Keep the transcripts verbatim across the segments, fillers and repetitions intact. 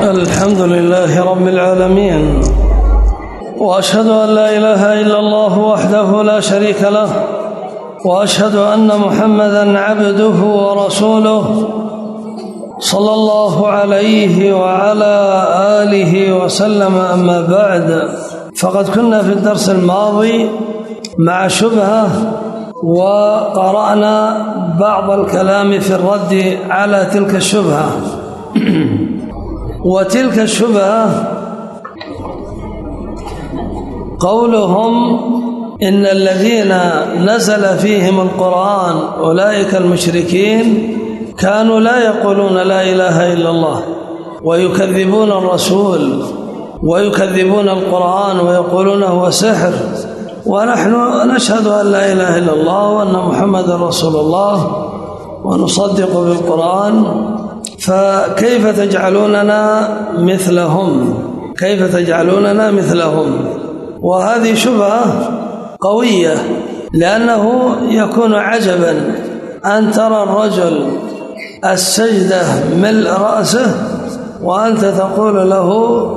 الحمد لله رب العالمين، وأشهد أن لا إله إلا الله وحده لا شريك له، وأشهد أن محمدًا عبده ورسوله صلى الله عليه وعلى آله وسلم. أما بعد، فقد كنا في الدرس الماضي مع شبهة، وقرأنا بعض الكلام في الرد على تلك الشبهة. وتلك الشبهة قولهم إن الذين نزل فيهم القرآن أولئك المشركين كانوا لا يقولون لا إله إلا الله، ويكذبون الرسول ويكذبون القرآن ويقولون هو سحر، ونحن نشهد أن لا إله إلا الله وأن محمد رسول الله ونصدق بالقرآن، فكيف تجعلوننا مثلهم؟ كيف تجعلوننا مثلهم؟ وهذه شبهة قوية، لأنه يكون عجبا أن ترى الرجل السجدة ملء رأسه وأنت تقول له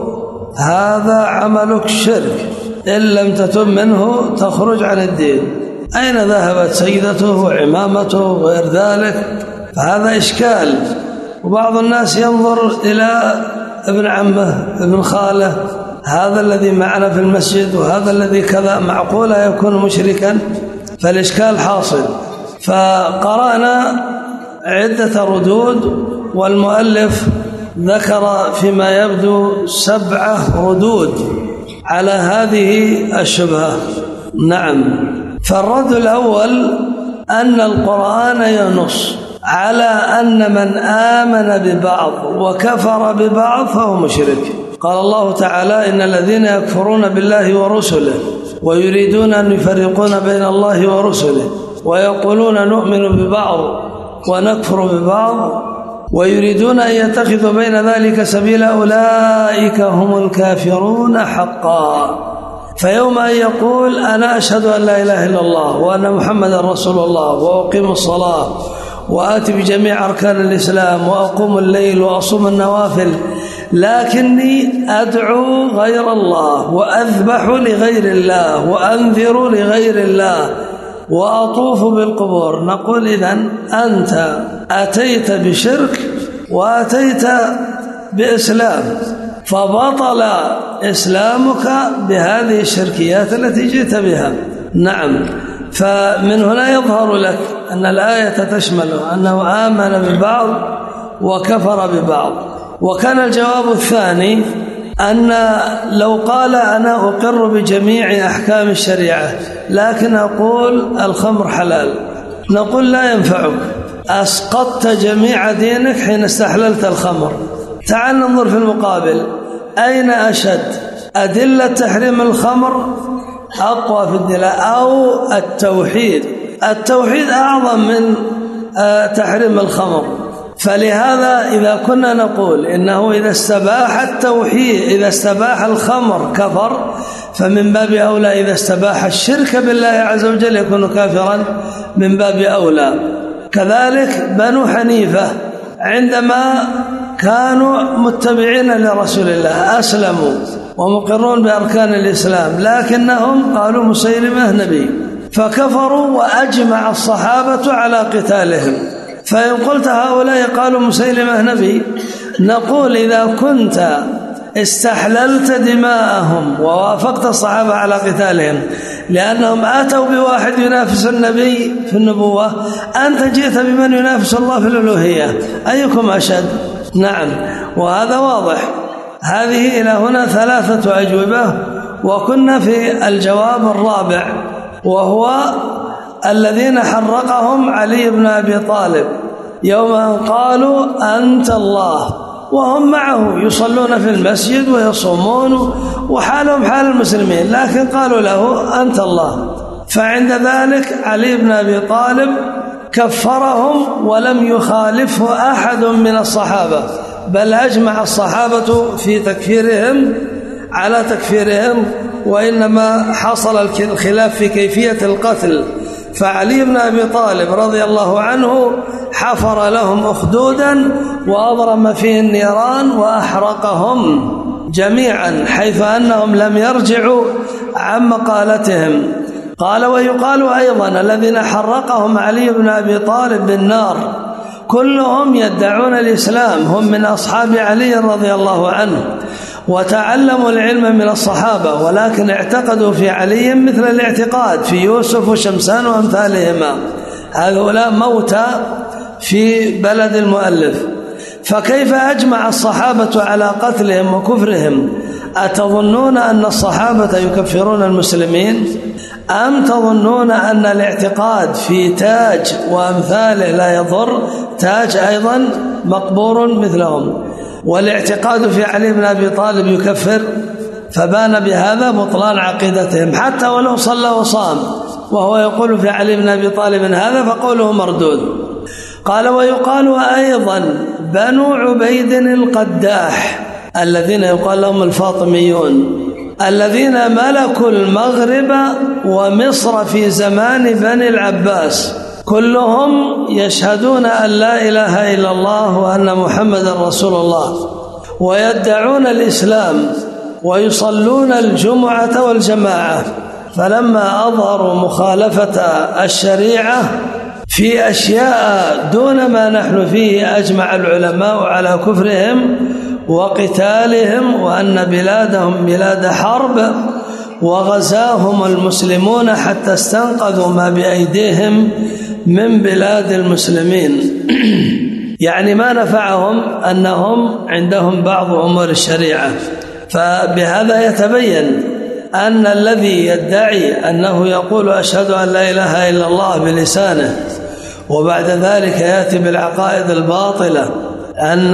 هذا عملك شرك، إن لم تتب منه تخرج عن الدين. أين ذهبت سجدته وعمامته وغير ذلك؟ فهذا إشكال. وبعض الناس ينظر إلى ابن عمه ابن خاله، هذا الذي معنا في المسجد وهذا الذي كذا، معقولة يكون مشركا؟ فالإشكال حاصل. فقرأنا عدة ردود، والمؤلف ذكر فيما يبدو سبعة ردود على هذه الشبهة. نعم. فالرد الأول أن القرآن ينص على أن من آمن ببعض وكفر ببعض فهو مشرك. قال الله تعالى: إن الذين يكفرون بالله ورسله ويريدون أن يفرقون بين الله ورسله ويقولون نؤمن ببعض ونكفر ببعض ويريدون أن يتخذوا بين ذلك سبيلا أولئك هم الكافرون حقا. فيوم أن يقول أنا أشهد أن لا إله إلا الله وأن محمد رسول الله وأقيم الصلاة وآتي بجميع أركان الإسلام وأقوم الليل وأصوم النوافل، لكني أدعو غير الله وأذبح لغير الله وأنذر لغير الله وأطوف بالقبور، نقول إذن أنت أتيت بشرك وأتيت بإسلام، فبطل إسلامك بهذه الشركيات التي جئت بها. نعم. فمن هنا يظهر لك أن الآية تشمله أنه آمن ببعض وكفر ببعض. وكان الجواب الثاني أن لو قال أنا أقر بجميع أحكام الشريعة لكن أقول الخمر حلال، نقول لا ينفعك، أسقطت جميع دينك حين استحللت الخمر. تعال ننظر في المقابل، أين أشد أدلة تحريم الخمر أقوى في الدلالة أو التوحيد؟ التوحيد أعظم من تحريم الخمر. فلهذا إذا كنا نقول إنه إذا استباح التوحيد إذا استباح الخمر كفر، فمن باب أولى إذا استباح الشرك بالله عز وجل يكون كافرا من باب أولى. كذلك بنو حنيفة عندما كانوا متبعين لرسول الله أسلموا ومقرون بأركان الإسلام، لكنهم قالوا مسيلمة نبي فكفروا، وأجمع الصحابة على قتالهم. فإن قلت هؤلاء قالوا مسيلمة نبي، نقول إذا كنت استحللت دماءهم ووافقت الصحابة على قتالهم لأنهم آتوا بواحد ينافس النبي في النبوة، أنت جئت بمن ينافس الله في الألوهية، أيكم أشد؟ نعم. وهذا واضح. هذه إلى هنا ثلاثة أجوبة، وكنا في الجواب الرابع، وهو الذين حرقهم علي بن أبي طالب يوم أن قالوا أنت الله، وهم معه يصلون في المسجد ويصومون وحالهم حال المسلمين، لكن قالوا له أنت الله. فعند ذلك علي بن أبي طالب كفرهم ولم يخالفه أحد من الصحابة، بل أجمع الصحابة في تكفيرهم على تكفيرهم، وإنما حصل الخلاف في كيفية القتل، فعلي بن أبي طالب رضي الله عنه حفر لهم أخدودا وأضرم فيه النيران وأحرقهم جميعا، حيث أنهم لم يرجعوا عن مقالتهم. قال: ويقال أيضا الذين حرقهم علي بن أبي طالب بالنار كلهم يدعون الإسلام، هم من أصحاب علي رضي الله عنه وتعلموا العلم من الصحابة، ولكن اعتقدوا في علي مثل الاعتقاد في يوسف وشمسان وأمثالهما. هؤلاء موتى في بلد المؤلف، فكيف أجمع الصحابة على قتلهم وكفرهم؟ أتظنون أن الصحابة يكفرون المسلمين؟ أم تظنون أن الاعتقاد في تاج وأمثاله لا يضر؟ تاج أيضا مقبور مثلهم، والاعتقاد في علي بن أبي طالب يكفر، فبان بهذا بطلان عقيدتهم حتى ولو صلى وصام وهو يقول في علي بن أبي طالب هذا فقوله مردود. قال: ويقال أيضا بنو عبيد القداح الذين يقال لهم الفاطميون الذين ملكوا المغرب ومصر في زمان بني العباس كلهم يشهدون أن لا إله إلا الله وأن محمد رسول الله، ويدعون الإسلام ويصلون الجمعة والجماعة، فلما أظهروا مخالفة الشريعة في أشياء دون ما نحن فيه أجمع العلماء على كفرهم وقتالهم، وأن بلادهم بلاد حرب، وغزاهم المسلمون حتى استنقذوا ما بأيديهم من بلاد المسلمين. يعني ما نفعهم أنهم عندهم بعض أمور الشريعة. فبهذا يتبين أن الذي يدعي أنه يقول أشهد أن لا إله إلا الله بلسانه وبعد ذلك يأتي بالعقائد الباطلة أن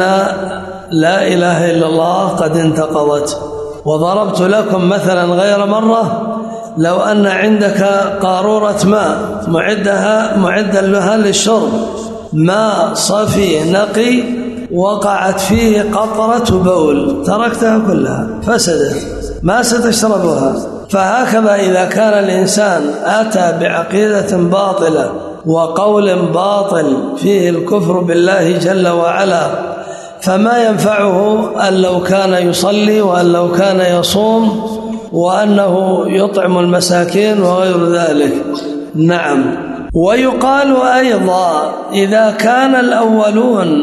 لا إله إلا الله قد انتقضت. وضربت لكم مثلا غير مرة، لو أن عندك قارورة ماء معدها معدا لها للشرب، ماء صافي نقي وقعت فيه قطرة بول، تركتها كلها فسدت، ما ستشربها. فهكذا إذا كان الإنسان أتى بعقيدة باطلة وقول باطل فيه الكفر بالله جل وعلا، فما ينفعه أن لو كان يصلي وأن لو كان يصوم وأنه يطعم المساكين وغير ذلك. نعم. ويقال أيضا إذا كان الأولون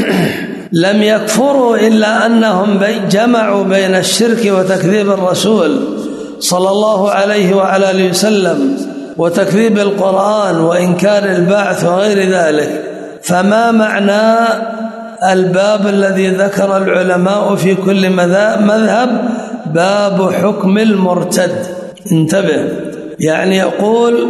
لم يكفروا إلا أنهم جمعوا بين الشرك وتكذيب الرسول صلى الله عليه وعلى آله وسلم وتكذيب القرآن وإنكار البعث وغير ذلك، فما معنى الباب الذي ذكر العلماء في كل مذهب باب حكم المرتد؟ انتبه، يعني يقول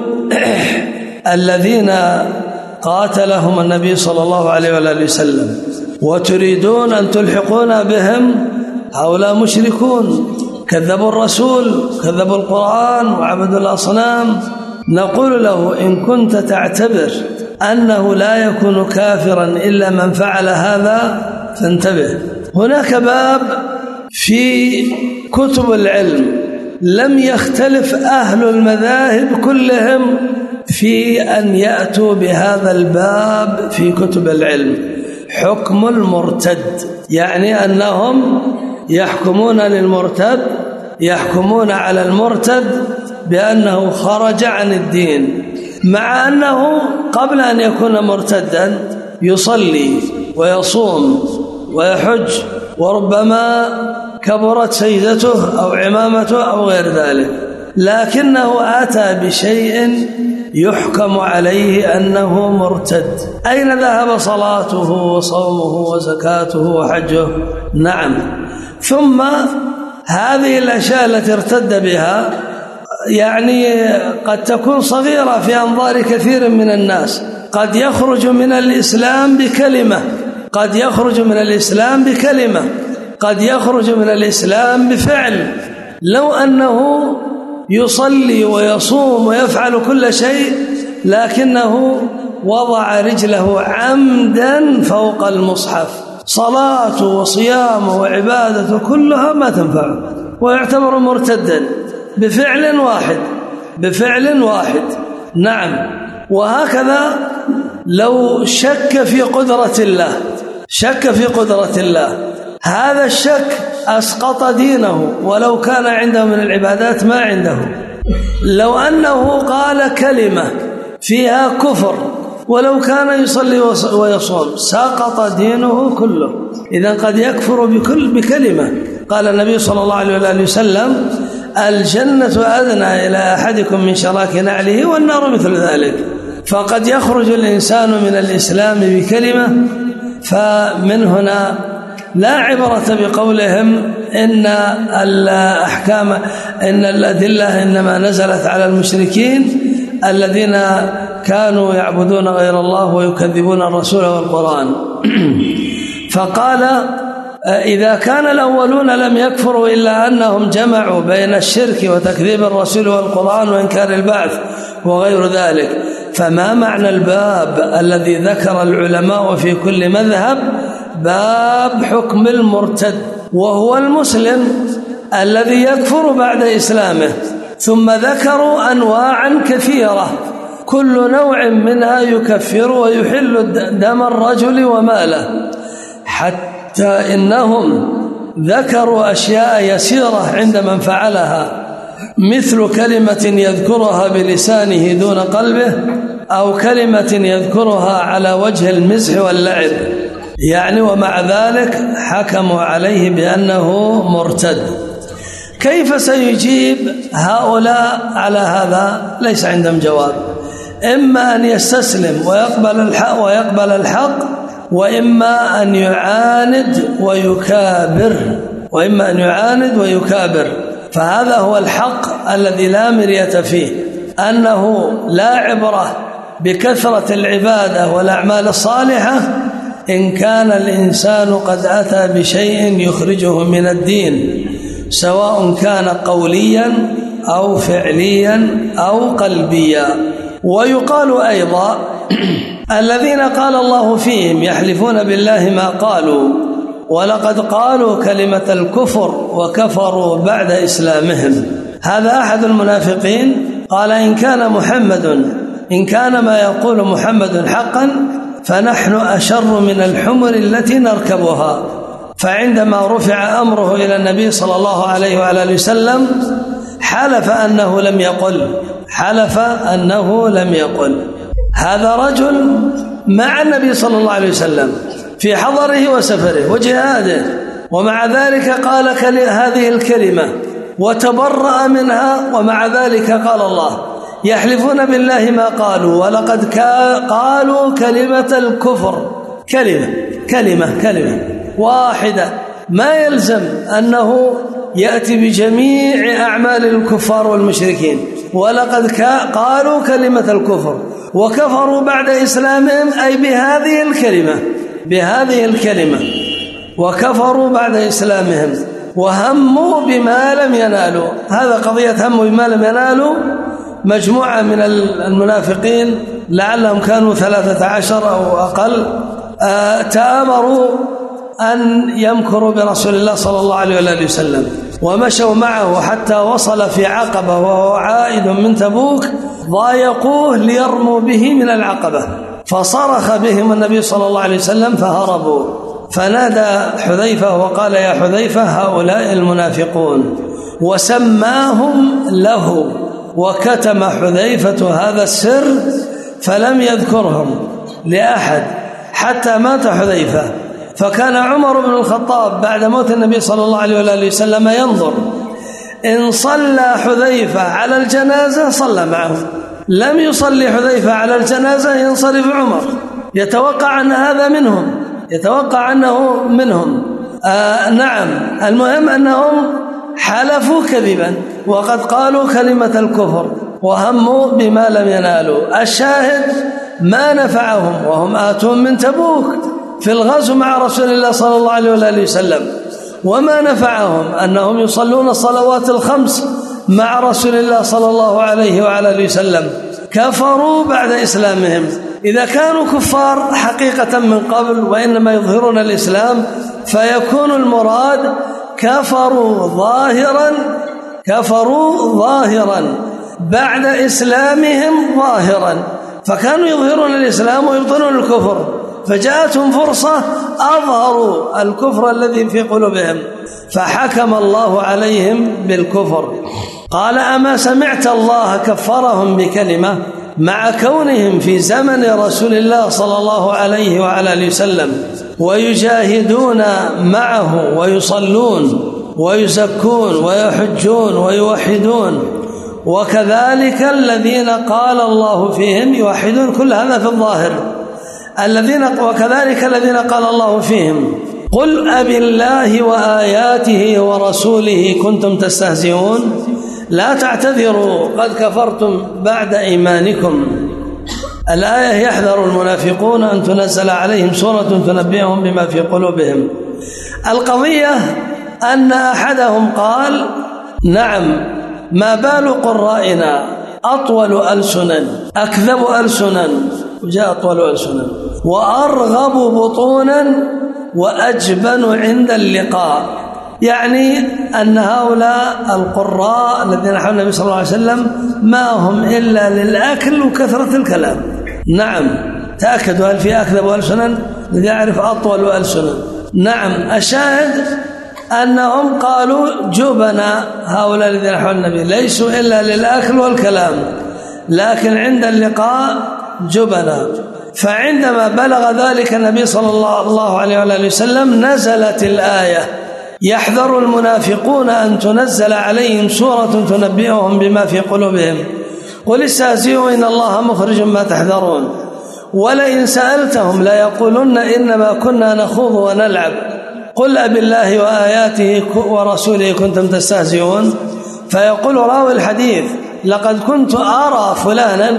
الذين قاتلهم النبي صلى الله عليه وآله وسلم وتريدون أن تلحقون بهم، هؤلاء مشركون، كذبوا الرسول، كذبوا القرآن وعبدوا الأصنام. نقول له إن كنت تعتبر أنه لا يكون كافرا إلا من فعل هذا فانتبه. هناك باب في كتب العلم لم يختلف أهل المذاهب كلهم في أن يأتوا بهذا الباب في كتب العلم، حكم المرتد، يعني أنهم يحكمون للمرتد، يحكمون على المرتد بأنه خرج عن الدين، مع أنه قبل أن يكون مرتدا يصلي ويصوم ويحج، وربما كبرت سيدته أو عمامته أو غير ذلك، لكنه أتى بشيء يحكم عليه أنه مرتد. أين ذهب صلاته وصومه وزكاته وحجه؟ نعم. ثم هذه الأشياء التي ارتد بها يعني قد تكون صغيرة في أنظار كثير من الناس، قد يخرج من الإسلام بكلمة، قد يخرج من الإسلام بكلمة، قد يخرج من الإسلام بفعل، لو أنه يصلي ويصوم ويفعل كل شيء لكنه وضع رجله عمدا فوق المصحف، صلاته وصيامه وعبادته كلها ما تنفعه ويعتبر مرتدا بفعل واحد، بفعل واحد. نعم. وهكذا لو شك في قدرة الله شك في قدرة الله هذا الشك أسقط دينه ولو كان عنده من العبادات ما عنده. لو أنه قال كلمة فيها كفر ولو كان يصلي ويصوم سقط دينه كله. إذن قد يكفر بكل بكلمة. قال النبي صلى الله عليه وسلم الجنة أدنى إلى أحدكم من شراك نعله والنار مثل ذلك. فقد يخرج الإنسان من الإسلام بكلمة. فمن هنا لا عبرة بقولهم إن الأحكام إن الأدلة إنما نزلت على المشركين الذين كانوا يعبدون غير الله ويكذبون الرسول والقرآن. فقال إذا كان الأولون لم يكفروا إلا أنهم جمعوا بين الشرك وتكذيب الرسول والقرآن وإنكار البعث وغير ذلك، فما معنى الباب الذي ذكر العلماء في كل مذهب؟ باب حكم المرتد، وهو المسلم الذي يكفر بعد إسلامه. ثم ذكروا أنواعا كثيرة كل نوع منها يكفر ويحل دم الرجل وماله، حتى إنهم ذكروا أشياء يسيرة عند من فعلها، مثل كلمة يذكرها بلسانه دون قلبه، أو كلمة يذكرها على وجه المزح واللعب، يعني ومع ذلك حكموا عليه بأنه مرتد. كيف سيجيب هؤلاء على هذا؟ ليس عندهم جواب. إما أن يستسلم ويقبل الحق ويقبل الحق، وإما أن يعاند ويكابر وإما أن يعاند ويكابر. فهذا هو الحق الذي لا مرية فيه، أنه لا عبرة بكثرة العبادة والأعمال الصالحة إن كان الإنسان قد أتى بشيء يخرجه من الدين، سواء كان قوليا أو فعليا أو قلبيا. ويقال أيضا الذين قال الله فيهم يحلفون بالله ما قالوا ولقد قالوا كلمة الكفر وكفروا بعد إسلامهم. هذا أحد المنافقين قال إن كان محمد إن كان ما يقول محمد حقا فنحن أشر من الحمر التي نركبها. فعندما رفع أمره إلى النبي صلى الله عليه وعلى وسلم حلف أنه لم يقل حلف أنه لم يقل. هذا رجل مع النبي صلى الله عليه وسلم في حضره وسفره وجهاده، ومع ذلك قال هذه الكلمة وتبرأ منها، ومع ذلك قال الله يحلفون بالله ما قالوا ولقد قالوا كلمة الكفر. كلمة كلمة كلمة واحدة، ما يلزم أنه يأتي بجميع أعمال الكفار والمشركين. ولقد قالوا كلمة الكفر وكفروا بعد إسلامهم، أي بهذه الكلمة بهذه الكلمة وكفروا بعد إسلامهم، وهموا بما لم ينالوا. هذا قضية هموا بما لم ينالوا. مجموعة من المنافقين لعلهم كانوا ثلاثة عشر أو أقل تآمروا أن يمكروا برسول الله صلى الله عليه وسلم، ومشوا معه حتى وصل في عقبة وهو عائد من تبوك، ضايقوه ليرموا به من العقبة، فصرخ بهم النبي صلى الله عليه وسلم فهربوا. فنادى حذيفة وقال يا حذيفة هؤلاء المنافقون، وسماهم له، وكتم حذيفة هذا السر فلم يذكرهم لأحد حتى مات حذيفة. فكان عمر بن الخطاب بعد موت النبي صلى الله عليه وسلم ينظر، إن صلى حذيفة على الجنازة صلى معه، لم يصلي حذيفة على الجنازة ينصرف عمر، يتوقع أن هذا منهم يتوقع أنه منهم آه نعم. المهم أنهم حلفوا كذبا وقد قالوا كلمة الكفر وهموا بما لم ينالوا. الشاهد ما نفعهم وهم آتون من تبوك في الغزو مع رسول الله صلى الله عليه وسلم، وما نفعهم أنهم يصلون الصلوات الخمس مع رسول الله صلى الله عليه وعلى وسلم. كفروا بعد إسلامهم. إذا كانوا كفار حقيقة من قبل وإنما يظهرون الإسلام، فيكون المراد كفروا ظاهرا كفروا ظاهرا بعد إسلامهم ظاهرا، فكانوا يظهرون الإسلام ويبطنون الكفر، فجاءتهم فرصة أظهروا الكفر الذي في قلوبهم فحكم الله عليهم بالكفر. قال أما سمعت الله كفرهم بكلمة مع كونهم في زمن رسول الله صلى الله عليه وعلى آله وسلم ويجاهدون معه ويصلون ويزكون ويحجون ويوحدون، وكذلك الذين قال الله فيهم يوحدون، كل هذا في الظاهر. الذين وكذلك الذين قال الله فيهم قل أبالله وآياته ورسوله كنتم تستهزئون لا تعتذروا قد كفرتم بعد إيمانكم. الآية يحذر المنافقون أن تنزل عليهم سورة تنبئهم بما في قلوبهم. القضية أن أحدهم قال نعم ما بال قرائنا أطول ألسنا أكذب ألسنا، وجاء أطول ألسنا وأرغب بطونا وأجبن عند اللقاء، يعني أن هؤلاء القراء الذين حول النبي صلى الله عليه وسلم ما هم إلا للأكل وكثرة الكلام. نعم تأكدوا هل في أكذب ألسنا الذي يعرف أطول ألسنا. نعم الشاهد أنهم قالوا جبنا هؤلاء الذين حول النبي ليسوا إلا للأكل والكلام، لكن عند اللقاء جبنا. فعندما بلغ ذلك النبي صلى الله عليه وآله وسلم نزلت الآية يحذر المنافقون أن تنزل عليهم سورة تنبئهم بما في قلوبهم قل استهزئوا إن الله مخرج ما تحذرون ولئن سألتهم ليقولن إنما كنا نخوض ونلعب قل أبالله وآياته ورسوله كنتم تستهزئون. فيقول راوي الحديث لقد كنت أرى فلانا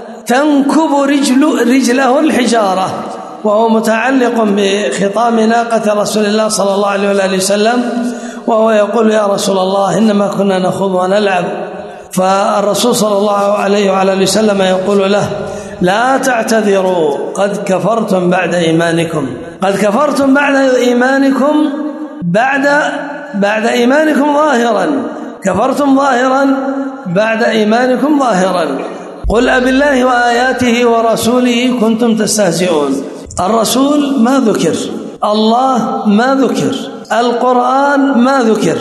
تنكب رجل رجله الحجارة، وهو متعلق بخطام ناقة رسول الله صلى الله عليه وآله وسلم، وهو يقول يا رسول الله إنما كنا نخوض ونلعب. فالرسول صلى الله عليه وآله وسلم يقول له لا تعتذروا قد كفرتم بعد إيمانكم، قد كفرتم بعد إيمانكم بعد بعد إيمانكم ظاهرا، كفرتم ظاهرا بعد إيمانكم ظاهرا. قل أبالله وآياته ورسوله كنتم تستهزئون. الرسول ما ذكر، الله ما ذكر، القرآن ما ذكر.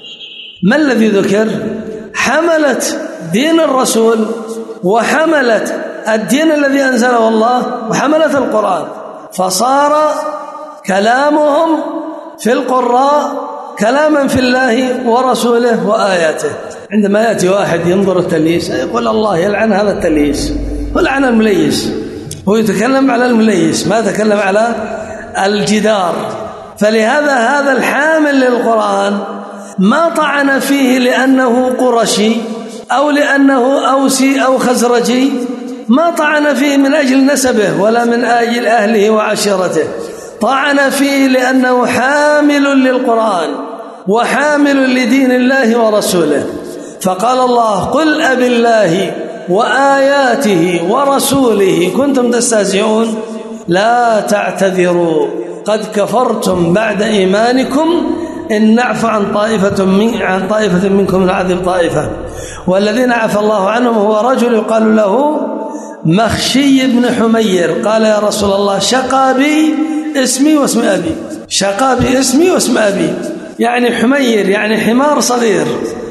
ما الذي ذكر؟ حملت دين الرسول وحملت الدين الذي أنزله الله وحملت القرآن، فصار كلامهم في القراء كلاما في الله ورسوله وآياته. عندما يأتي واحد ينظر التليس يقول الله يلعن هذا التليس ولعن المليس، هو يتكلم على المليس ما يتكلم على الجدار. فلهذا هذا الحامل للقرآن ما طعن فيه لأنه قرشي أو لأنه أوسي أو خزرجي، ما طعن فيه من أجل نسبه ولا من أجل أهله وعشيرته، طعن فيه لأنه حامل للقرآن وحامل لدين الله ورسوله. فقال الله قل أبالله وآياته ورسوله كنتم تستهزئون لا تعتذروا قد كفرتم بعد إيمانكم إن نعف عن طائفة, من عن طائفة منكم نعذب طائفة. والذين عفى الله عنهم هو رجل يقال له مخشي بن حمير قال يا رسول الله شقى بي اسمي واسم أبي، شقى بي اسمي واسم أبي يعني حمير يعني حمار صغير،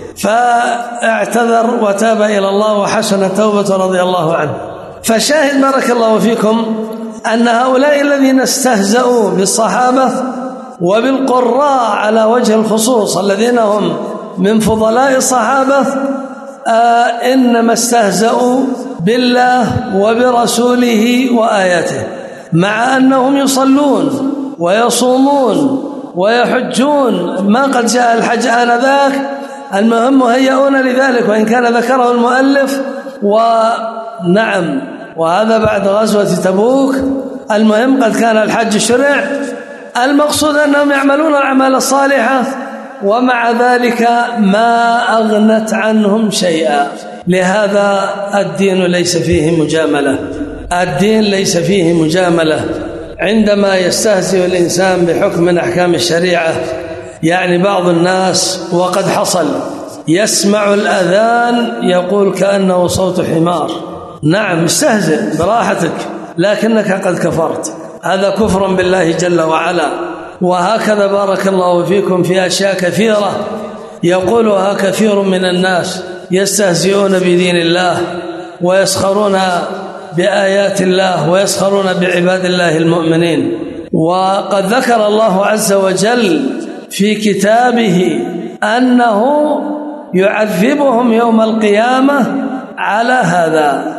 فاعتذر وتاب إلى الله وحسن توبة رضي الله عنه. فشاهد بارك الله فيكم أن هؤلاء الذين استهزأوا بالصحابة وبالقراء على وجه الخصوص الذين هم من فضلاء الصحابة آه إنما استهزأوا بالله وبرسوله وآياته، مع أنهم يصلون ويصومون ويحجون ما قد جاء الحج آنذاك، المهم مهيئون لذلك وإن كان ذكره المؤلف. ونعم وهذا بعد غزوة تبوك، المهم قد كان الحج شرع، المقصود أنهم يعملون الأعمال الصالحة ومع ذلك ما أغنت عنهم شيئا. لهذا الدين ليس فيه مجاملة، الدين ليس فيه مجاملة. عندما يستهزئ الإنسان بحكم من أحكام الشريعة، يعني بعض الناس وقد حصل يسمع الأذان يقول كأنه صوت حمار. نعم استهزئ براحتك لكنك قد كفرت، هذا كفر بالله جل وعلا. وهكذا بارك الله فيكم في أشياء كثيرة يقولها كثير من الناس، يستهزئون بدين الله ويسخرون بآيات الله ويسخرون بعباد الله المؤمنين. وقد ذكر الله عز وجل في كتابه أنه يعذبهم يوم القيامة على هذا،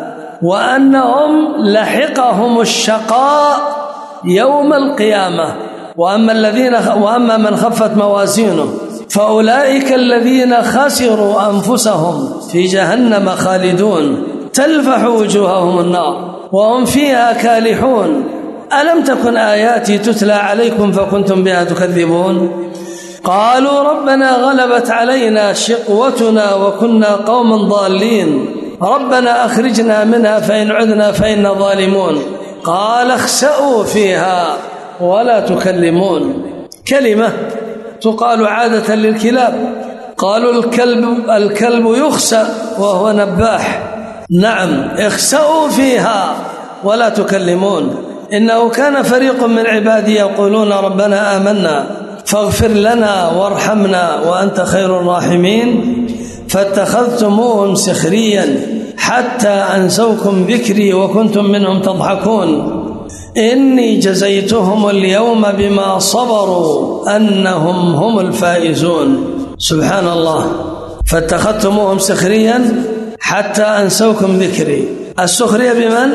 وأنهم لحقهم الشقاء يوم القيامة. وأما الذين وأما من خفت موازينه فأولئك الذين خسروا أنفسهم في جهنم خالدون تلفح وجوههم النار وهم فيها كالحون ألم تكن آياتي تتلى عليكم فكنتم بها تكذبون. قالوا ربنا غلبت علينا شقوتنا وكنا قوما ضالين ربنا أخرجنا منها فإن عدنا فإنا ظالمون. قال اخسأوا فيها ولا تكلمون. كلمة تقال عادة للكلاب، قالوا الكلب الكلب يخسأ وهو نباح. نعم اخسأوا فيها ولا تكلمون إنه كان فريق من عبادي يقولون ربنا آمنا فاغفر لنا وارحمنا وأنت خير الراحمين فاتخذتموهم سخريا حتى أنسوكم ذكري وكنتم منهم تضحكون إني جزيتهم اليوم بما صبروا أنهم هم الفائزون. سبحان الله. فاتخذتموهم سخريا حتى أنسوكم ذكري. السخرية بمن؟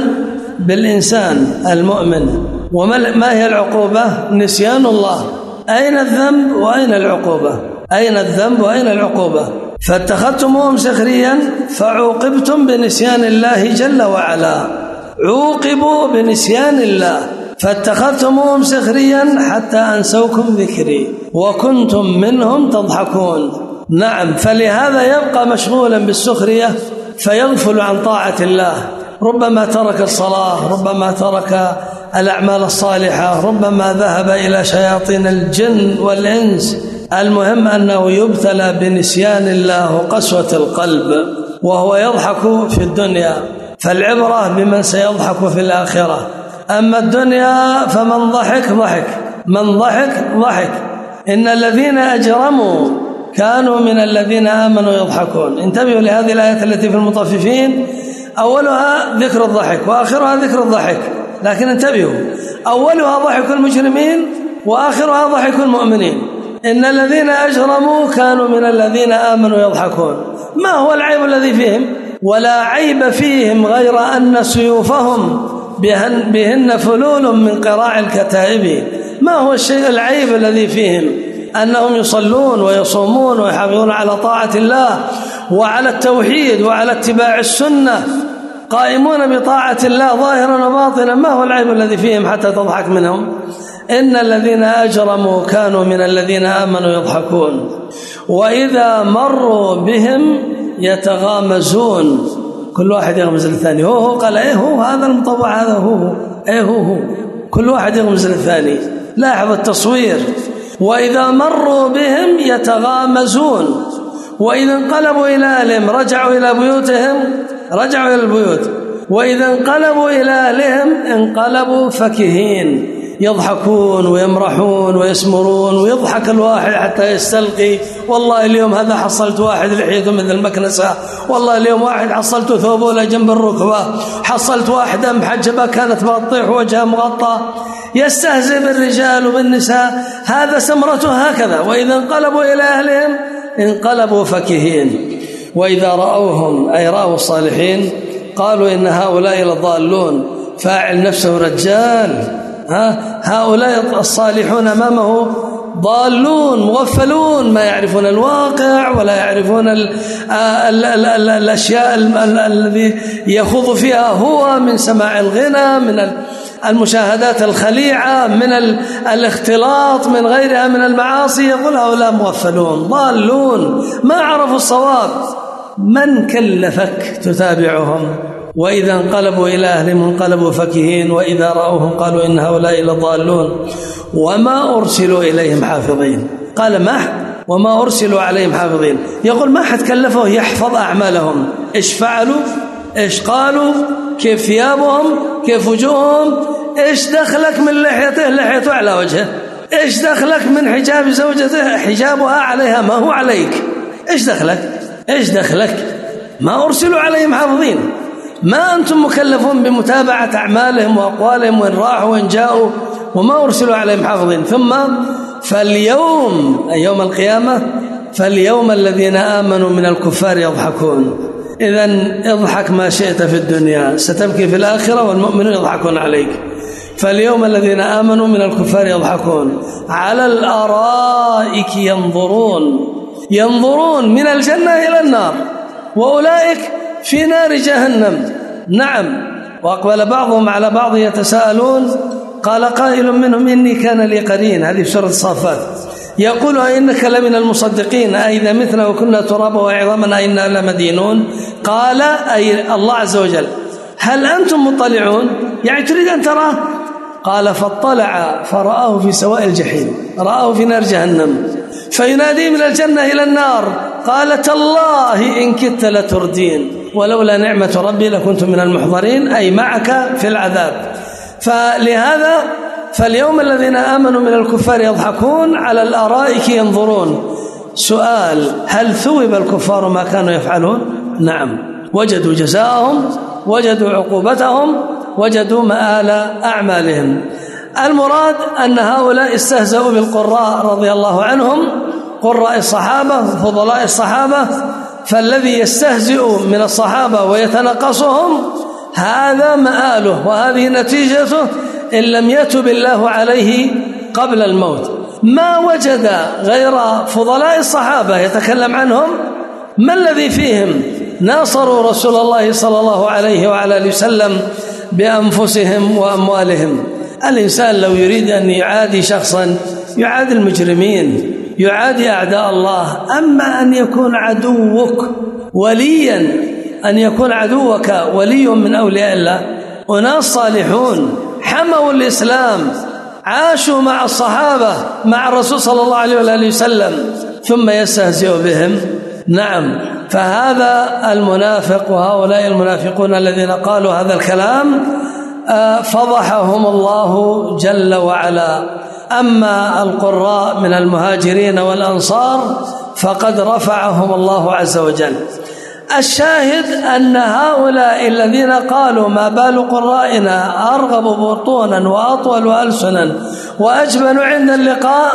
بالإنسان المؤمن. وما هي العقوبة؟ نسيان الله. أين الذنب وأين العقوبة؟ أين الذنب وأين العقوبة؟ فاتخذتموهم سخريا فعوقبتم بنسيان الله جل وعلا، عوقبوا بنسيان الله. فاتخذتموهم سخريا حتى أنسوكم ذكري وكنتم منهم تضحكون. نعم، فلهذا يبقى مشغولا بالسخرية فيغفل عن طاعة الله، ربما ترك الصلاة، ربما ترك الأعمال الصالحة، ربما ذهب إلى شياطين الجن والإنس. المهم أنه يبتلى بنسيان الله وقسوة القلب وهو يضحك في الدنيا، فالعبرة بمن سيضحك في الآخرة. أما الدنيا فمن ضحك ضحك، من ضحك ضحك. إن الذين أجرموا كانوا من الذين آمنوا يضحكون. انتبهوا لهذه الآيات التي في المطففين، أولها ذكر الضحك وآخرها ذكر الضحك، لكن انتبهوا، أولها ضحك المجرمين وآخرها ضحك المؤمنين. إن الذين أجرموا كانوا من الذين آمنوا يضحكون. ما هو العيب الذي فيهم؟ ولا عيب فيهم غير أن سيوفهم بهن, بهن فلول من قراع الكتائب. ما هو الشيء العيب الذي فيهم؟ أنهم يصلون ويصومون ويحافظون على طاعة الله وعلى التوحيد وعلى اتباع السنة، قائمون بطاعة الله ظاهرا وباطنا. ما هو العيب الذي فيهم حتى تضحك منهم؟ إن الذين أجرموا كانوا من الذين آمنوا يضحكون وإذا مروا بهم يتغامزون. كل واحد يغمز للثاني، هو هو قال ايه هو هذا المطوع، هذا هو هو ايه هو هو، كل واحد يغمز للثاني. لاحظ التصوير. وإذا مروا بهم يتغامزون وإذا انقلبوا إلى أهلهم رجعوا إلى بيوتهم رجعوا إلى البيوت وإذا انقلبوا إلى أهلهم انقلبوا فكهين، يضحكون ويمرحون ويسمرون، ويضحك الواحد حتى يستلقي، والله اليوم هذا حصلت واحد لحيته مثل المكنسة، والله اليوم واحد حصلت ثوبه جنب الركبة، حصلت واحدة محجبة كانت بتطيح وجهها مغطى. يستهزئ بالرجال وبالنساء، هذا سمرته هكذا. وإذا انقلبوا إلى أهلهم انقلبوا فكهين وإذا رأوهم أي رأوا الصالحين قالوا إن هؤلاء لضالون. فاعل نفسه رجال، ها هؤلاء الصالحون أمامه ضالون مغفلون، ما يعرفون الواقع ولا يعرفون ال ال ال ال الأشياء الذي يخوض فيها هو من سماع الغنى، من المشاهدات الخليعة، من الاختلاط، من غيرها من المعاصي. يقول هؤلاء مغفلون ضالون ما عرفوا الصواب. من كلفك تتابعهم؟ وإذا انقلبوا إلى أهلهم انقلبوا فكهين وإذا رأوهم قالوا إن هؤلاء لضالون وما أرسلوا إليهم حافظين. قال ما وما أرسلوا عليهم حافظين. يقول ما حد كلفه يحفظ أعمالهم، إيش فعلوا، إيش قالوا، كيف ثيابهم، كيف وجوههم، إيش دخلك من لحيته لحيته على وجهه، إيش دخلك من حجاب زوجته حجابها عليها ما هو عليك، إيش دخلك، إيش دخلك، ما أرسلوا عليهم حافظين. ما أنتم مكلفون بمتابعة أعمالهم وأقوالهم وإن راحوا وإن جاءوا، وما أرسلوا عليهم حافظين. ثم فاليوم أي يوم القيامة فاليوم الذين آمنوا من الكفار يضحكون. إذن اضحك ما شئت في الدنيا ستبكي في الآخرة والمؤمنون يضحكون عليك. فاليوم الذين آمنوا من الكفار يضحكون على الأرائك ينظرون، ينظرون من الجنة إلى النار، وأولئك في نار جهنم. نعم. وأقبل بعضهم على بعض يتساءلون قال قائل منهم إني كان لي قرين، هذه في سورة الصافات، يقول أئنك لمن المصدقين أئذا متنا وكنا ترابا وعظاما أئنا لمدينون. قال أي الله عز وجل هل أنتم مطلعون، يعني تريد أن تراه؟ قال فاطلع فرآه في سواء الجحيم، رآه في نار جهنم. فينادي من الجنة إلى النار قال تالله إن كدت لتردين ولولا نعمة ربي لكنت من المحضرين، أي معك في العذاب. فلهذا فاليوم الذين آمنوا من الكفار يضحكون على الأرائك ينظرون. سؤال: هل ثوب الكفار ما كانوا يفعلون؟ نعم، وجدوا جزاءهم، وجدوا عقوبتهم، وجدوا مآل أعمالهم. المراد أن هؤلاء استهزأوا بالقراء رضي الله عنهم، قراء الصحابة وفضلاء الصحابة. فالذي يستهزئ من الصحابة ويتنقصهم هذا مآله وهذه نتيجته إن لم يتب الله عليه قبل الموت. ما وجد غير فضلاء الصحابة يتكلم عنهم. ما الذي فيهم؟ ناصروا رسول الله صلى الله عليه وعلى آله وسلم بأنفسهم وأموالهم. الإنسان لو يريد أن يعادي شخصا يعادي المجرمين، يعادي أعداء الله. أما أن يكون عدوك وليا، أن يكون عدوك ولي من أولياء الله، وناس صالحون حموا الإسلام، عاشوا مع الصحابة مع الرسول صلى الله عليه وآله وسلم، ثم يستهزئ بهم. نعم. فهذا المنافق وهؤلاء المنافقون الذين قالوا هذا الكلام فضحهم الله جل وعلا. أما القراء من المهاجرين والأنصار فقد رفعهم الله عز وجل. الشاهد أن هؤلاء الذين قالوا ما بال قرائنا أرغب بطونا وأطول ألسنا وأجبن عند اللقاء،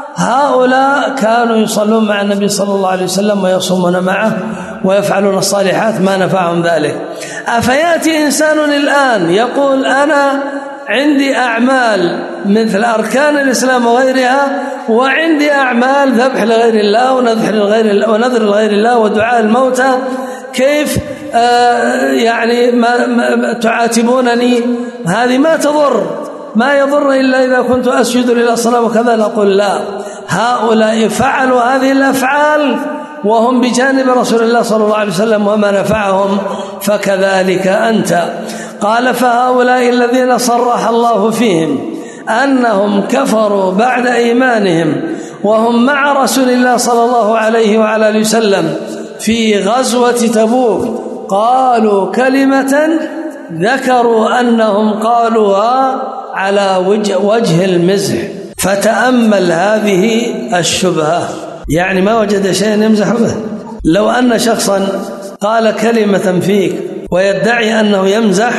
هؤلاء كانوا يصلون مع النبي صلى الله عليه وسلم ويصومون معه ويفعلون الصالحات، ما نفعهم ذلك. أفيأتي إنسان الآن يقول أنا عندي أعمال مثل أركان الإسلام وغيرها، وعندي أعمال ذبح لغير الله ونذر لغير, ونذر لغير الله ودعاء الموتى، كيف آه يعني ما ما تعاتبونني؟ هذه ما تضر، ما يضر إلا إذا كنت أسجد للأصنام وكذا. نقول لا، هؤلاء فعلوا هذه الأفعال وهم بجانب رسول الله صلى الله عليه وسلم وما نفعهم، فكذلك أنت. قال فهؤلاء الذين صرح الله فيهم أنهم كفروا بعد إيمانهم وهم مع رسول الله صلى الله عليه وعلى آله وسلم في غزوة تبوك، قالوا كلمة ذكروا أنهم قالوها على وجه, وجه المزح. فتأمل هذه الشبهة، يعني ما وجد شيء يمزح به. لو أن شخصا قال كلمة فيك ويدعي أنه يمزح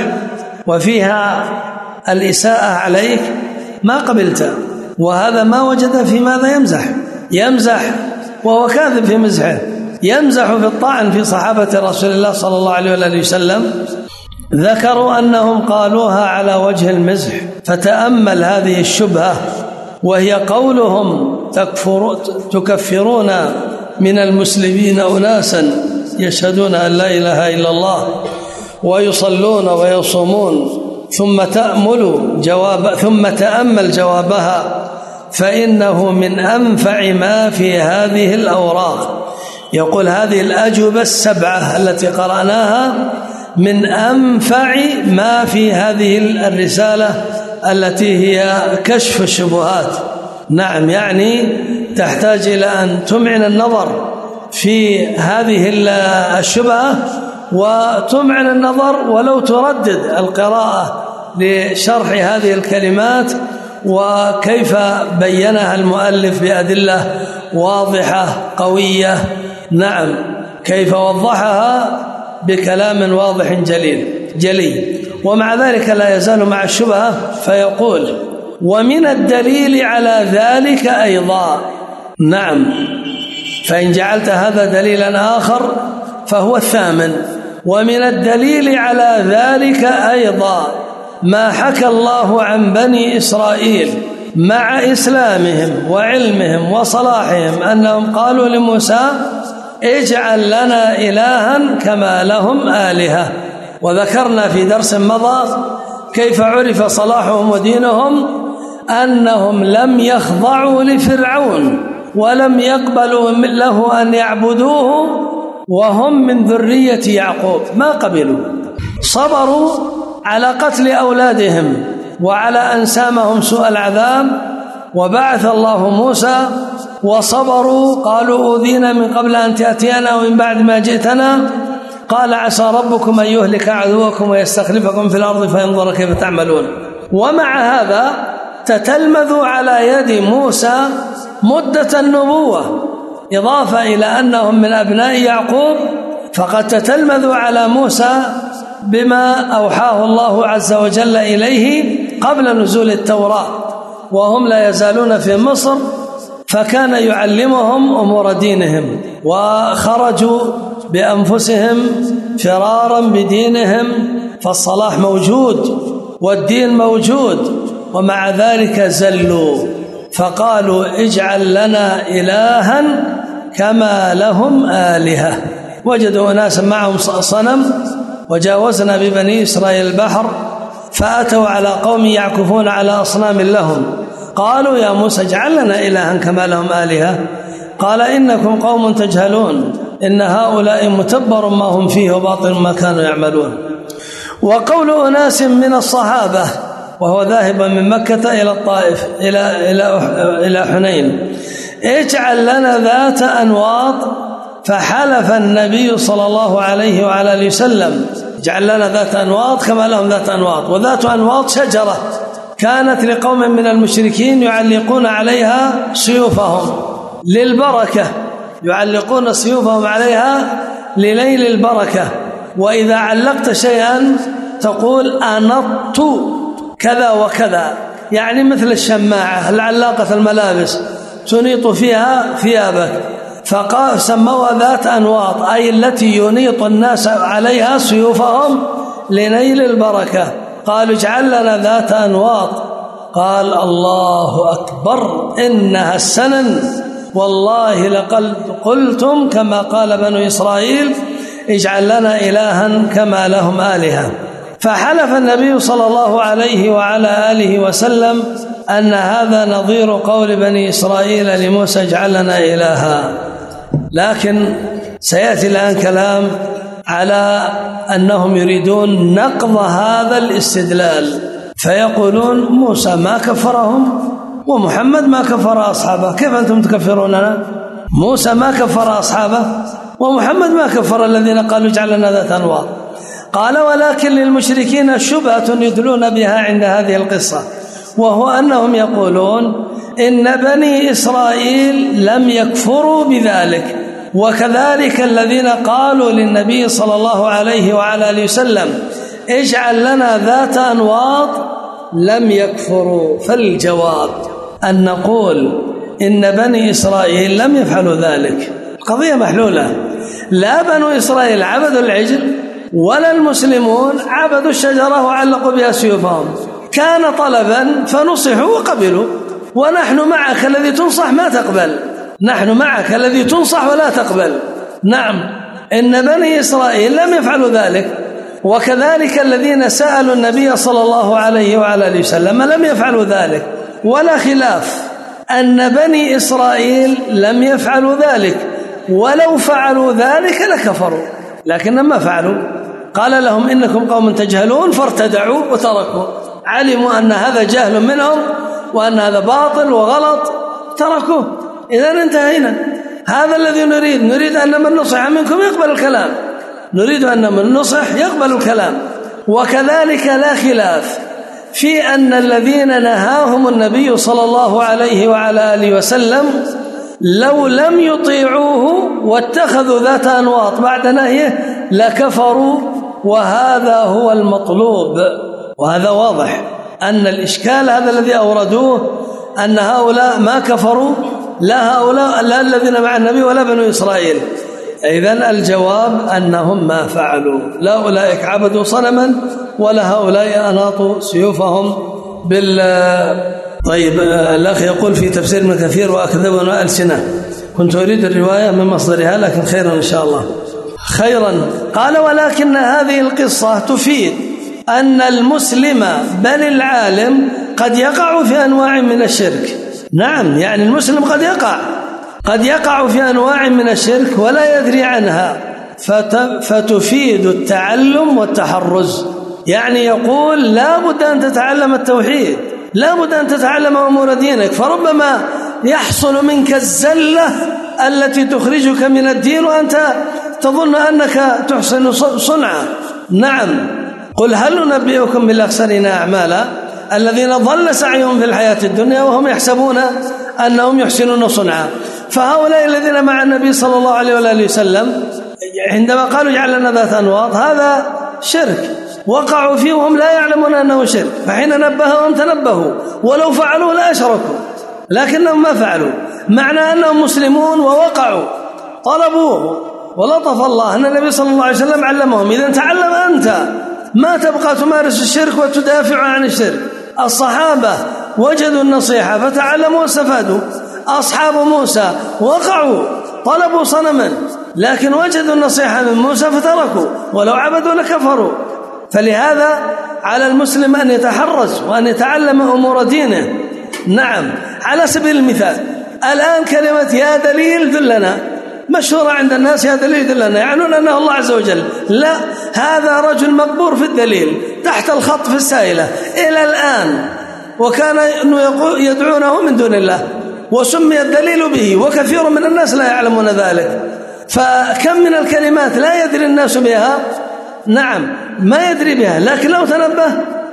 وفيها الإساءة عليك ما قبلت، وهذا ما وجد في ماذا يمزح. يمزح وهو كاذب في مزحه، يمزح في الطعن في صحابة رسول الله صلى الله عليه وآله وسلم، ذكروا أنهم قالوها على وجه المزح. فتأمل هذه الشبهة، وهي قولهم تكفر تكفرون من المسلمين أناسا يشهدون أن لا إله إلا الله ويصلون ويصومون، ثم تأمل جواب ثم تأمل جوابها، فإنه من أنفع ما في هذه الأوراق. يقول هذه الأجوبة السبعة التي قرأناها من أنفع ما في هذه الرسالة التي هي كشف الشبهات. نعم، يعني تحتاج إلى أن تمعن النظر في هذه الشبهة وتمعن النظر ولو تردد القراءة لشرح هذه الكلمات وكيف بينها المؤلف بأدلة واضحة قوية. نعم، كيف وضحها بكلام واضح جليل جلي. ومع ذلك لا يزال مع الشبهة فيقول: ومن الدليل على ذلك أيضا. نعم، فإن جعلت هذا دليلا آخر فهو الثامن. ومن الدليل على ذلك أيضا ما حكى الله عن بني إسرائيل مع إسلامهم وعلمهم وصلاحهم أنهم قالوا لموسى: اجعل لنا إلها كما لهم آلهة. وذكرنا في درس مضى كيف عرف صلاحهم ودينهم أنهم لم يخضعوا لفرعون ولم يقبلوا له أن يعبدوه وهم من ذرية يعقوب، ما قبلوا، صبروا على قتل أولادهم وعلى أن سامهم سوء العذاب، وبعث الله موسى وصبروا. قالوا: أوذينا من قبل أن تأتينا ومن بعد ما جئتنا، قال: عسى ربكم أن يهلك عدوكم ويستخلفكم في الأرض فينظر كيف تعملون. ومع هذا تتلمذوا على يد موسى مدة النبوة، إضافة إلى أنهم من أبناء يعقوب، فقد تتلمذوا على موسى بما أوحاه الله عز وجل إليه قبل نزول التوراة وهم لا يزالون في مصر، فكان يعلمهم أمور دينهم، وخرجوا بأنفسهم فرارا بدينهم، فالصلاح موجود والدين موجود، ومع ذلك زلوا فقالوا: اجعل لنا إلها كما لهم آلهة. وجدوا ناسا معهم صنم، وجاوزنا ببني إسرائيل البحر فأتوا على قوم يعكفون على أصنام لهم، قالوا: يا موسى اجعل لنا إلها كما لهم آلهة. قال: إنكم قوم تجهلون، إن هؤلاء متبر ما هم فيه وباطل ما كانوا يعملون. وقول أناس من الصحابة وهو ذاهب من مكة إلى الطائف إلى إلى إلى حنين: اجعل لنا ذات أنواط، فحلف النبي صلى الله عليه وعلى آله وسلم: اجعل لنا ذات أنواط كما لهم ذات أنواط. وذات أنواط شجرة كانت لقوم من المشركين يعلقون عليها سيوفهم للبركة، يعلقون سيوفهم عليها لليل البركة. وإذا علقت شيئا تقول: أنطت كذا وكذا، يعني مثل الشماعة العلاقة الملابس تنيط فيها ثيابك، فسموها ذات أنواط، أي التي ينيط الناس عليها سيوفهم لنيل البركة. قالوا: اجعل لنا ذات أنواط. قال: الله أكبر، إنها السنن، والله لقد قلتم كما قال بنو إسرائيل: اجعل لنا إلها كما لهم آلهة. فحلف النبي صلى الله عليه وعلى آله وسلم أن هذا نظير قول بني إسرائيل لموسى: اجعل لنا إلها. لكن سيأتي الآن كلام على أنهم يريدون نقض هذا الاستدلال، فيقولون: موسى ما كفرهم ومحمد ما كفر أصحابه، كيف أنتم تكفروننا؟ موسى ما كفر أصحابه ومحمد ما كفر الذين قالوا اجعل لنا ذات أنواط. قال: ولكن للمشركين شبهة يدلون بها عند هذه القصة، وهو أنهم يقولون إن بني إسرائيل لم يكفروا بذلك، وكذلك الذين قالوا للنبي صلى الله عليه وعلى آله وسلم: اجعل لنا ذات أنواط، لم يكفروا. فالجواب أن نقول إن بني إسرائيل لم يفعلوا ذلك، القضية محلولة. لا بنو إسرائيل عبدوا العجل ولا المسلمون عبدوا الشجرة وعلقوا بها سيوفهم، كان طلبا فنصحوا وقبلوا، ونحن معك الذي تنصح ما تقبل، نحن معك الذي تنصح ولا تقبل. نعم، إن بني إسرائيل لم يفعلوا ذلك، وكذلك الذين سألوا النبي صلى الله عليه وعلى آله وسلم لم يفعلوا ذلك، ولا خلاف أن بني إسرائيل لم يفعلوا ذلك، ولو فعلوا ذلك لكفروا، لكن ما فعلوا. قال لهم: إنكم قوم تجهلون، فارتدعوا وتركوا، علموا أن هذا جهل منهم وأن هذا باطل وغلط، تركوه. إذن انتهينا. هذا الذي نريد، نريد أن من نصح منكم يقبل الكلام، نريد أن من نصح يقبل الكلام. وكذلك لا خلاف في أن الذين نهاهم النبي صلى الله عليه وعلى آله وسلم لو لم يطيعوه واتخذوا ذات أنواط بعد نهيه لكفروا، وهذا هو المطلوب. وهذا واضح أن الإشكال هذا الذي أوردوه أن هؤلاء ما كفروا، لا هؤلاء لا الذين مع النبي ولا بنو إسرائيل. إذن الجواب أنهم ما فعلوا، لا أولئك عبدوا صنما ولا هؤلاء أناطوا سيوفهم بال. طيب الأخ يقول في تفسير ابن كثير وأكذبون ألسنة، كنت أريد الرواية من مصدرها لكن خيرا إن شاء الله. خيرا. قال ولكن هذه القصة تفيد أن المسلم بل العالم قد يقع في أنواع من الشرك. نعم، يعني المسلم قد يقع قد يقع في أنواع من الشرك ولا يدري عنها، فتفيد التعلم والتحرز. يعني يقول لا بد أن تتعلم التوحيد، لا بد أن تتعلم أمور دينك، فربما يحصل منك الزلة التي تخرجك من الدين وأنت تظن أنك تحسن صنعا. نعم. قل هل ننبئكم بالأخسرين أعمالا الذين ضل سعيهم في الحياة الدنيا وهم يحسبون أنهم يحسنون صنعا. فهؤلاء الذين مع النبي صلى الله عليه وآله وسلم عندما قالوا اجعل لنا ذات أنواط هذا شرك، وقعوا فيه وهم لا يعلمون أنه شرك، فحين نبههم تنبهوا، ولو فعلوا لا أشركوا لكنهم ما فعلوا، معنى أنهم مسلمون ووقعوا طلبوه، ولطف الله أن النبي صلى الله عليه وسلم علمهم. إذن تعلم أنت، ما تبقى تمارس الشرك وتدافع عن الشرك. الصحابة وجدوا النصيحة فتعلموا واستفادوا، أصحاب موسى وقعوا طلبوا صنما لكن وجدوا النصيحة من موسى فتركوا، ولو عبدوا لكفروا. فلهذا على المسلم أن يتحرز وأن يتعلم أمور دينه. نعم. على سبيل المثال الآن كلمة يا دليل دلنا مشهورة عند الناس، يا دليل دلنا، يعنون أنه الله عز وجل. لا، هذا رجل مقبور في الدليل تحت الخط في السائلة إلى الآن، وكان يدعونه من دون الله وسمي الدليل به، وكثير من الناس لا يعلمون ذلك. فكم من الكلمات لا يدري الناس بها. نعم، ما يدري بها، لكن لو تنبه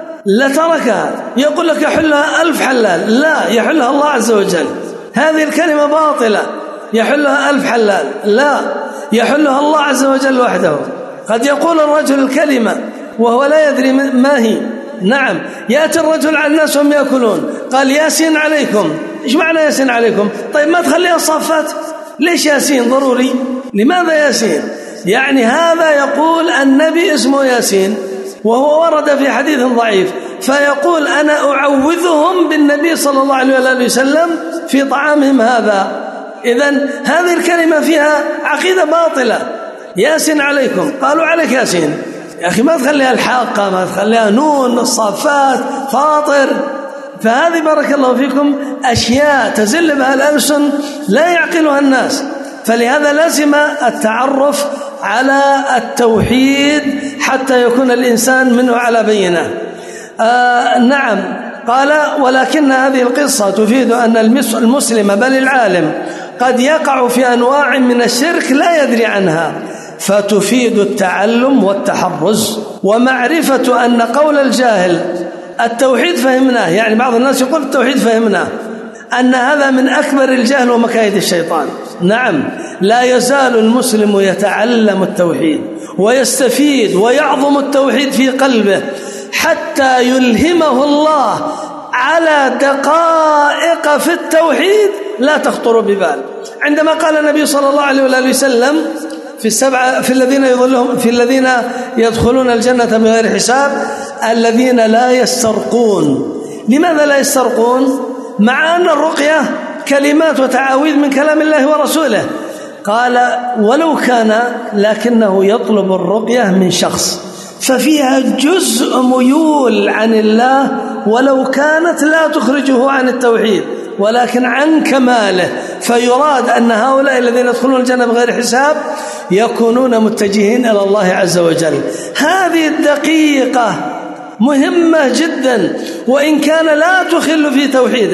لتركها. يقول لك يحلها ألف حلال، لا، يحلها الله عز وجل. هذه الكلمة باطلة، يحلها ألف حلال، لا، يحلها الله عز وجل وحده. قد يقول الرجل الكلمة وهو لا يدري ما هي. نعم. يأتي الرجل على الناس وهم يأكلون قال ياسين عليكم. إيش معنى ياسين عليكم؟ طيب ما تخليها الصافات؟ ليش ياسين ضروري؟ لماذا ياسين؟ يعني هذا يقول النبي اسمه ياسين وهو ورد في حديث ضعيف، فيقول أنا أعوذهم بالنبي صلى الله عليه وآله وسلم في طعامهم هذا. إذن هذه الكلمة فيها عقيدة باطلة. ياسين عليكم، قالوا عليك ياسين، يا أخي ما تخليها الحاقة، ما تخليها نون، الصافات، فاطر. فهذه بارك الله فيكم أشياء تزل بها الألسن لا يعقلها الناس. فلهذا لازم التعرف على التوحيد حتى يكون الإنسان منه على بينة. آه نعم. قال ولكن هذه القصة تفيد أن المسلم بل العالم قد يقع في أنواع من الشرك لا يدري عنها، فتفيد التعلم والتحرز ومعرفة أن قول الجاهل التوحيد فهمناه، يعني بعض الناس يقول التوحيد فهمناه، أن هذا من أكبر الجهل ومكايد الشيطان. نعم، لا يزال المسلم يتعلم التوحيد ويستفيد ويعظم التوحيد في قلبه حتى يلهمه الله على دقائق في التوحيد لا تخطر ببال. عندما قال النبي صلى الله عليه وآله وسلم في السبعة في الذين يظلهم في الذين يدخلون الجنة بغير حساب الذين لا يسترقون. لماذا لا يسترقون؟ مع أن الرقية كلمات وتعاويذ من كلام الله ورسوله. قال ولو كان، لكنه يطلب الرقية من شخص ففيها جزء ميول عن الله ولو كانت لا تخرجه عن التوحيد ولكن عن كماله، فيراد أن هؤلاء الذين يدخلون الجنة بغير حساب يكونون متجهين إلى الله عز وجل. هذه الدقيقة مهمة جدا وإن كان لا تخل في توحيده.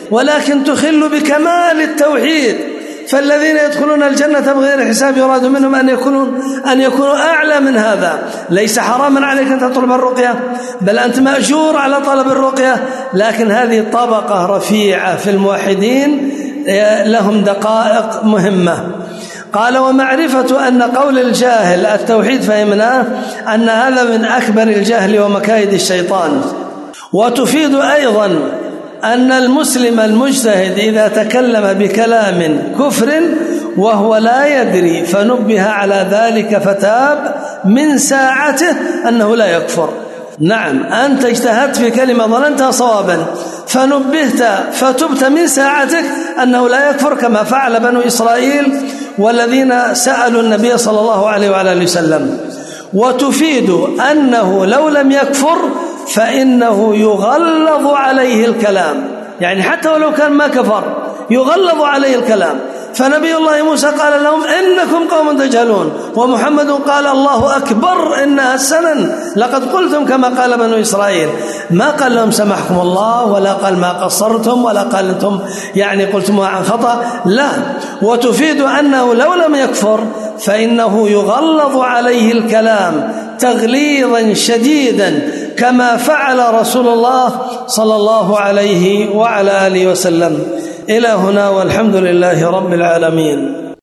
ولكن تخل بكمال التوحيد. فالذين يدخلون الجنة بغير حساب يراد منهم أن يكونوا أن يكونوا أعلى من هذا. ليس حراما عليك أن تطلب الرقية، بل أنت مأجور على طلب الرقية، لكن هذه طبقة رفيعة في الموحدين لهم دقائق مهمة. قال: ومعرفة أن قول الجاهل التوحيد فهمناه أن هذا من أكبر الجهل ومكايد الشيطان. وتفيد أيضا أن المسلم المجتهد إذا تكلم بكلام كفر وهو لا يدري فنبه على ذلك فتاب من ساعته أنه لا يكفر. نعم، أنت اجتهدت في كلمة ظننتها صوابا فنبهت فتبت من ساعتك أنه لا يكفر، كما فعل بنو إسرائيل والذين سألوا النبي صلى الله عليه وعلى آله وسلم. وتفيد أنه لو لم يكفر فإنه يغلظ عليه الكلام، يعني حتى ولو كان ما كفر يغلظ عليه الكلام. فنبي الله موسى قال لهم: إنكم قوم تجهلون، ومحمد قال: الله أكبر إنها السنن لقد قلتم كما قال بنو إسرائيل. ما قال لهم سمحكم الله، ولا قال ما قصرتم، ولا قال أنتم يعني قلتم عن خطأ، لا. وتفيد أنه لو لم يكفر فإنه يغلظ عليه الكلام تغليظا شديدا كما فعل رسول الله صلى الله عليه وعلى آله وسلم. إلى هنا، والحمد لله رب العالمين.